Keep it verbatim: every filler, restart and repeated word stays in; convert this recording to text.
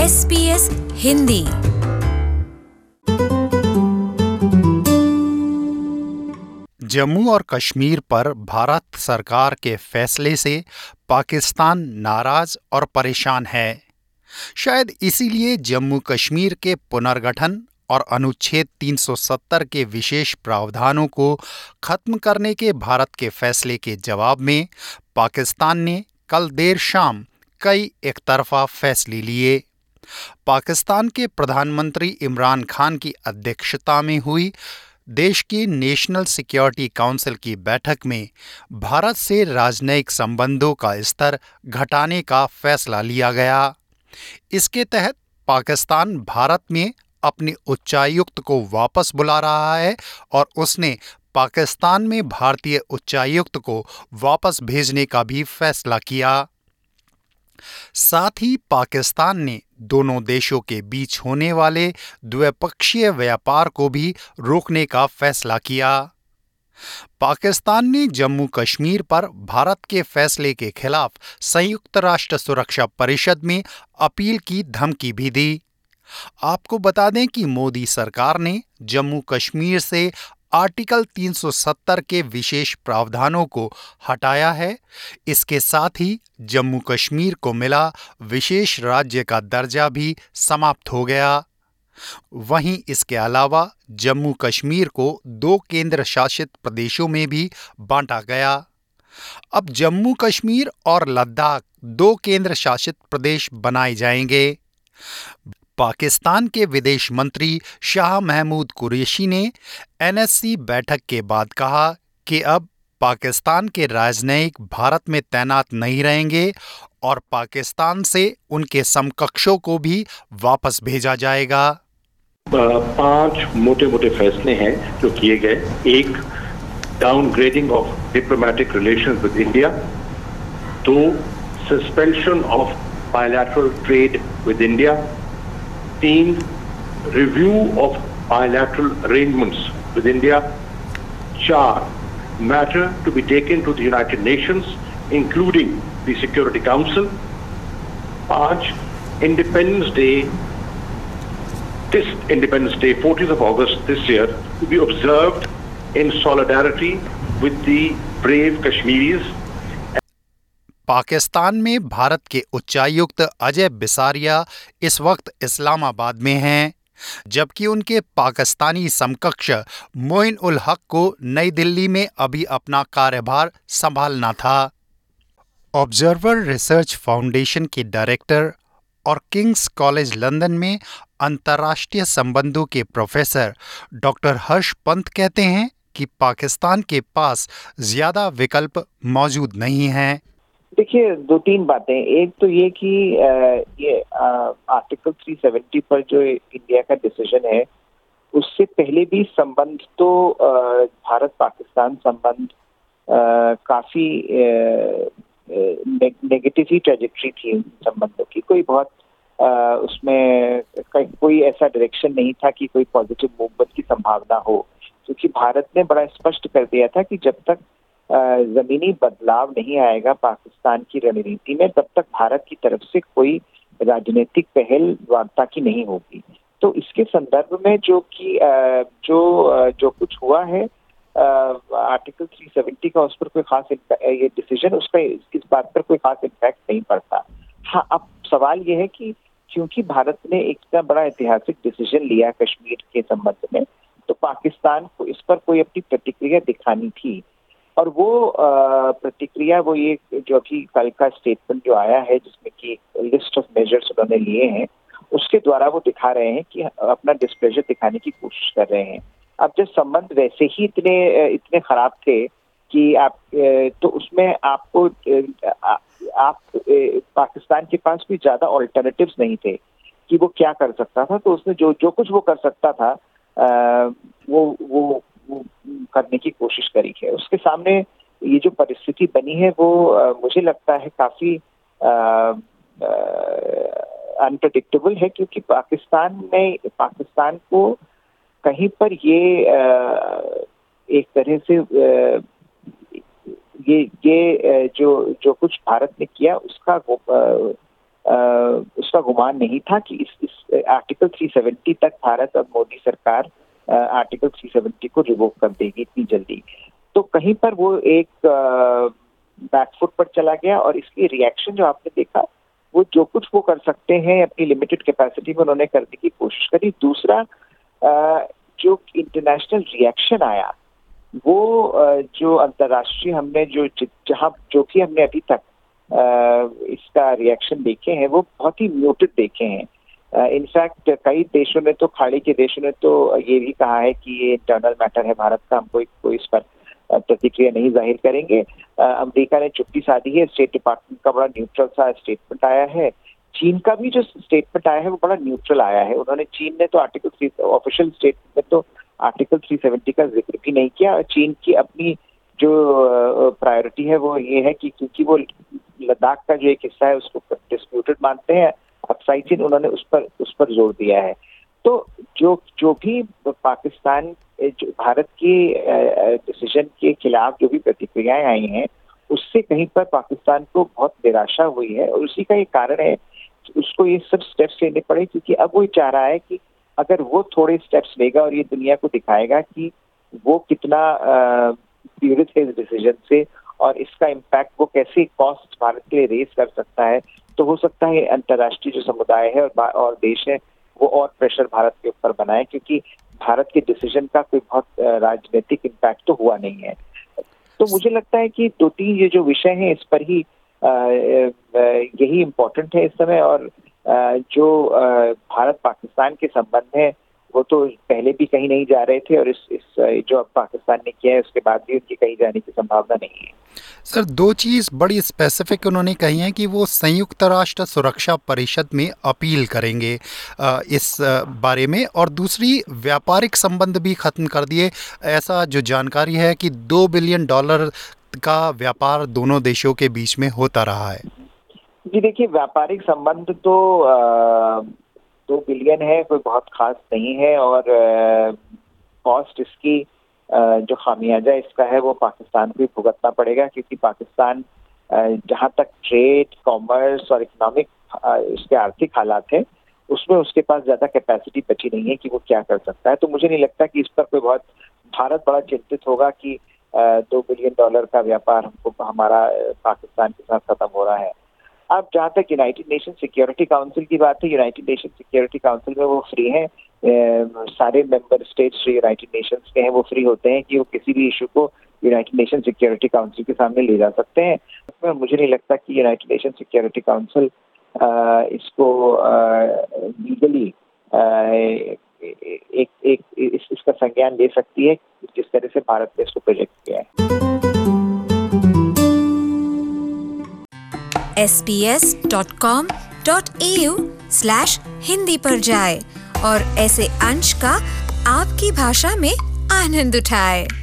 S B S Hindi. Jammu और कश्मीर पर भारत सरकार के फैसले से पाकिस्तान नाराज और परेशान है। शायद इसीलिए जम्मू कश्मीर के पुनर्गठन और अनुच्छेद तीन सौ सत्तर के विशेष प्रावधानों को खत्म करने के भारत के फैसले के जवाब में पाकिस्तान ने कल देर शाम कई एकतरफा फैसले लिए। पाकिस्तान के प्रधानमंत्री इमरान खान की अध्यक्षता में हुई देश की नेशनल सिक्योरिटी काउंसिल की बैठक में भारत से राजनयिक संबंधों का स्तर घटाने का फैसला लिया गया। इसके तहत पाकिस्तान भारत में अपने उच्चायुक्त को वापस बुला रहा है और उसने पाकिस्तान में भारतीय उच्चायुक्त को वापस भेजने का भी फैसला किया। साथ ही पाकिस्तान ने दोनों देशों के बीच होने वाले द्विपक्षीय व्यापार को भी रोकने का फैसला किया। पाकिस्तान ने जम्मू कश्मीर पर भारत के फैसले के खिलाफ संयुक्त राष्ट्र सुरक्षा परिषद में अपील की धमकी भी दी। आपको बता दें कि मोदी सरकार ने जम्मू कश्मीर से आर्टिकल तीन सौ सत्तर के विशेष प्रावधानों को हटाया है। इसके साथ ही जम्मू कश्मीर को मिला विशेष राज्य का दर्जा भी समाप्त हो गया। वहीं इसके अलावा जम्मू कश्मीर को दो केंद्र शासित प्रदेशों में भी बांटा गया। अब जम्मू कश्मीर और लद्दाख दो केंद्र शासित प्रदेश बनाए जाएंगे। पाकिस्तान के विदेश मंत्री शाह महमूद कुरैशी ने एन एस सी बैठक के बाद कहा कि अब पाकिस्तान के राजनयिक भारत में तैनात नहीं रहेंगे और पाकिस्तान से उनके समकक्षों को भी वापस भेजा जाएगा। पांच मोटे मोटे फैसले हैं जो किए गए। एक, downgrading of diplomatic relations with India. दो, suspension of bilateral trade with India. तीन, review of bilateral arrangements with India. चार, matter to be taken to the United Nations including the Security Council. पांच, independence day This Independence Day, fourteenth of August this year, to be observed in solidarity with the brave Kashmiris. Pakistan में भारत के उच्चायुक्त अजय बिसारिया इस वक्त इस्लामाबाद में हैं, जबकि उनके पाकिस्तानी समकक्ष मोइन उल हक को नई दिल्ली में अभी अपना कार्यभार संभालना था। ऑब्जर्वर रिसर्च फाउंडेशन के डायरेक्टर और किंग्स कॉलेज लंदन में अंतर्राष्ट्रीय संबंधों के प्रोफेसर डॉक्टर हर्ष पंत कहते हैं कि पाकिस्तान के पास ज्यादा विकल्प मौजूद नहीं हैं। देखिए, दो तीन बातें। एक तो ये कि ये आर्टिकल तीन सौ सत्तर पर जो इंडिया का डिसीजन है, उससे पहले भी संबंध तो भारत पाकिस्तान संबंध काफी नेगेटिव ही ट्रेजेक्टरी थी संबंधों की। कोई बहुत आ, उसमें कोई ऐसा डायरेक्शन नहीं था कि कोई पॉजिटिव मूवमेंट की संभावना हो, क्योंकि भारत ने बड़ा स्पष्ट कर दिया था कि जब तक जमीनी बदलाव नहीं आएगा पाकिस्तान की रणनीति में, तब तक भारत की तरफ से कोई राजनीतिक पहल वार्ता की नहीं होगी। तो इसके संदर्भ में जो कि जो जो कुछ हुआ है आर्टिकल तीन सौ सत्तर का, उस पर कोई खास ये डिसीजन उसका इस बात पर कोई खास इम्पैक्ट नहीं पड़ता। हाँ, अब सवाल ये है कि क्योंकि भारत ने एक इतना बड़ा ऐतिहासिक डिसीजन लिया कश्मीर के संबंध में, तो पाकिस्तान को इस पर कोई अपनी प्रतिक्रिया दिखानी थी। और वो प्रतिक्रिया वो ये जो अभी कल का स्टेटमेंट जो आया है, जिसमें कि लिस्ट ऑफ मेजर्स उन्होंने लिए हैं, उसके द्वारा वो दिखा रहे हैं कि अपना डिस्प्लेजर दिखाने की कोशिश कर रहे हैं। अब जब संबंध वैसे ही इतने इतने खराब थे कि आप तो उसमें आपको आप पाकिस्तान के पास भी ज्यादा ऑल्टरनेटिव्स नहीं थे कि वो क्या कर सकता था। तो उसने जो जो कुछ वो कर सकता था वो वो, वो करने की कोशिश करी है। उसके सामने ये जो परिस्थिति बनी है वो मुझे लगता है काफी अनप्रेडिक्टेबल है, क्योंकि पाकिस्तान ने पाकिस्तान को कहीं पर ये एक तरह से ये ये जो जो कुछ भारत ने किया उसका उसका गुमान नहीं था कि इस, इस आर्टिकल तीन सौ सत्तर तक भारत और मोदी सरकार आर्टिकल तीन सौ सत्तर को रिवोक कर देगी इतनी जल्दी। तो कहीं पर वो एक बैकफुट पर चला गया और इसकी रिएक्शन जो आपने देखा, वो जो कुछ वो कर सकते हैं अपनी लिमिटेड कैपेसिटी में उन्होंने करने की कोशिश करी। दूसरा, जो इंटरनेशनल रिएक्शन आया वो जो अंतर्राष्ट्रीय हमने जो जहाँ जो कि हमने अभी तक इसका रिएक्शन देखे हैं वो बहुत ही म्यूटेड देखे हैं। इनफैक्ट कई देशों ने तो, खाड़ी के देशों ने तो ये भी कहा है कि ये इंटरनल मैटर है भारत का, हम कोई कोई इस पर प्रतिक्रिया नहीं जाहिर करेंगे। अमेरिका ने चुप्पी साधी है, स्टेट डिपार्टमेंट का बड़ा न्यूट्रल सा स्टेटमेंट आया है। चीन का भी जो स्टेटमेंट आया है वो बड़ा न्यूट्रल आया है। उन्होंने, चीन ने तो आर्टिकल थ्री ऑफिशियल स्टेटमेंट में तो आर्टिकल तीन सौ सत्तर का जिक्र भी नहीं किया। चीन की अपनी जो प्रायोरिटी है वो ये है कि क्योंकि वो लद्दाख का जो एक हिस्सा है उसको डिस्प्यूटेड मानते हैं अक्साई चीन, उन्होंने उस पर उस पर जोर दिया है। तो जो जो भी पाकिस्तान जो भारत के डिसीजन के खिलाफ जो भी प्रतिक्रियाएं आई हैं उससे कहीं पर पाकिस्तान को बहुत निराशा हुई है और उसी का ये कारण है कि उसको ये सब स्टेप्स लेने पड़े, क्योंकि अब वो चाह रहा है कि अगर वो थोड़े स्टेप्स लेगा और ये दुनिया को दिखाएगा कि वो कितना पीड़ित है इस डिसीजन से और इसका इम्पैक्ट वो कैसे कॉस्ट भारत के लिए रेस कर सकता है, तो हो सकता है अंतर्राष्ट्रीय जो समुदाय है और, और देश है वो और प्रेशर भारत के ऊपर बनाए, क्योंकि भारत के डिसीजन का कोई बहुत राजनीतिक इम्पैक्ट तो हुआ नहीं है। तो मुझे लगता है कि दो तीन ये जो विषय हैं इस पर ही आ, यही इम्पोर्टेंट है इस समय। और जो भारत पाकिस्तान के संबंध है वो तो पहले भी कहीं नहीं जा रहे थे और इस इस जो अब पाकिस्तान ने किया है उसके बाद भी उनकी कहीं जाने की संभावना नहीं है। सर, दो चीज़ बड़ी स्पेसिफिक उन्होंने कही हैं कि वो संयुक्त राष्ट्र सुरक्षा परिषद में अपील करेंगे इस बारे में, और दूसरी व्यापारिक संबंध भी ख़त्म कर दिए। ऐसा जो जानकारी है कि दो बिलियन डॉलर का व्यापार दोनों देशों के बीच में होता रहा है। जी देखिए, व्यापारिक संबंध तो दो बिलियन है, कोई बहुत खास नहीं है, और कॉस्ट इसकी जो खामियाजा इसका है वो पाकिस्तान को ही भुगतना पड़ेगा, क्योंकि पाकिस्तान जहां तक ट्रेड, कॉमर्स और इकोनॉमिक इसके आर्थिक हालात है उसमें उसके पास ज्यादा कैपेसिटी बची नहीं है कि वो क्या कर सकता है। तो मुझे नहीं लगता कि इस पर कोई बहुत भारत बड़ा चिंतित होगा कि दो बिलियन डॉलर का व्यापार हमको हमारा पाकिस्तान के साथ खत्म हो रहा है। अब जहाँ तक यूनाइटेड नेशन सिक्योरिटी काउंसिल की बात है, यूनाइटेड नेशन सिक्योरिटी काउंसिल में वो फ्री हैं, सारे मेंबर स्टेट्स जो यूनाइटेड नेशंस के हैं वो फ्री होते हैं कि वो किसी भी इशू को यूनाइटेड नेशन सिक्योरिटी काउंसिल के सामने ले जा सकते हैं। उसमें मुझे नहीं लगता कि यूनाइटेड नेशन सिक्योरिटी काउंसिल इसको लीगली एक एक इस, इसका संज्ञान ले सकती है जिस तरह से भारत ने इसको प्रोजेक्ट किया है। S B S dot com dot A U slash Hindi पर जाए और ऐसे अंश का आपकी भाषा में आनंद उठाए।